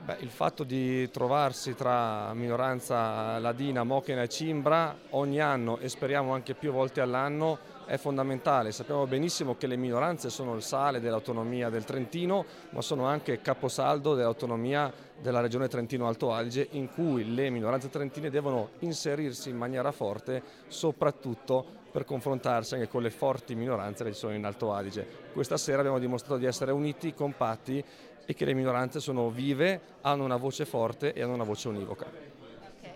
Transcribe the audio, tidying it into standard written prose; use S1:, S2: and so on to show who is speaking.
S1: Il fatto di trovarsi tra minoranza ladina, mochena e cimbra ogni anno e speriamo anche più volte all'anno è fondamentale. Sappiamo benissimo che le minoranze sono il sale dell'autonomia del Trentino, ma sono anche caposaldo dell'autonomia della regione Trentino-Alto Adige, in cui le minoranze trentine devono inserirsi in maniera forte, soprattutto per confrontarsi anche con le forti minoranze che ci sono in Alto Adige. Questa sera abbiamo dimostrato di essere uniti, compatti e che le minoranze sono vive, hanno una voce forte e hanno una voce univoca.